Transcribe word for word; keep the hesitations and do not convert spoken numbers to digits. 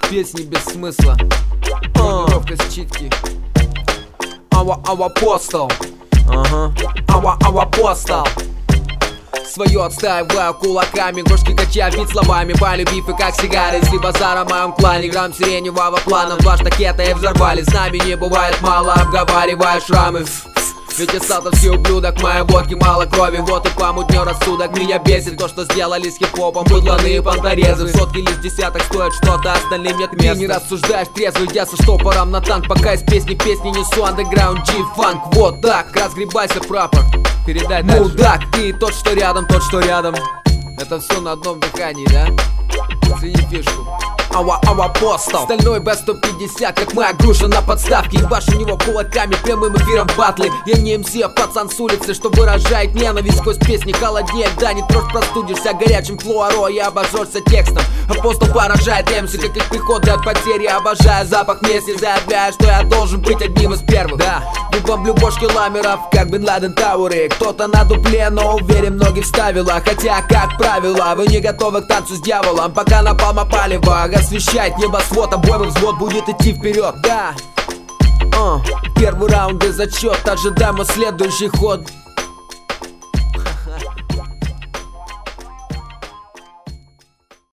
Песни без смысла. Формировка с читки. Ава, ава, апостол. Ага. Ава, ава, апостол. Свое отстаиваю кулаками, гошки качаю бит словами, полюбив и как сигары. Если базара в моем клане, грамм сиреневого плана, два штакета и взорвали. С нами не бывает мало, обговаривая шрамы. Ведь я сатовский ублюдок, в моей водке мало крови. Вот и помутнел рассудок, меня бесит то, что сделали с хип-хопом быдланы и понторезы. Сотки лишь десяток стоят что-то, остальным нет места. Ты не рассуждаешь трезво, идя со штопором на танк. Пока из песни песни несу андеграунд G-фанк. Вот так, разгребайся, прапор. Передай дальше. Мудак, ты тот, что рядом, тот, что рядом. Это все на одном дыхании, да? Цени фишку. Ава, ава, апостол. Стальной бэ сто пятьдесят, как моя груша на подставке. Ебашь у него кулаками, прямым эфиром батлы. Я не эм си, а пацан с улицы, что выражает ненависть сквозь песни. Холоднеет, да, не трожь, простудишься горячим флуоро и обожжешься текстом. Апостол поражает эм си, как их приходы от потери. Обожаю запах мести, заявляю, что я должен быть одним из первых. Да, не бомблю бошки ламеров, как Бен Ладен Тауэры. Кто-то на дупле, но уверен, многих вставила. Хотя, как правило, вы не готовы к танцу с дьяволом. Пока напалма палево освещает небосвод, а бой взвод будет идти вперед. Да, uh, первый раунд и зачет, ожидаемо следующий ход.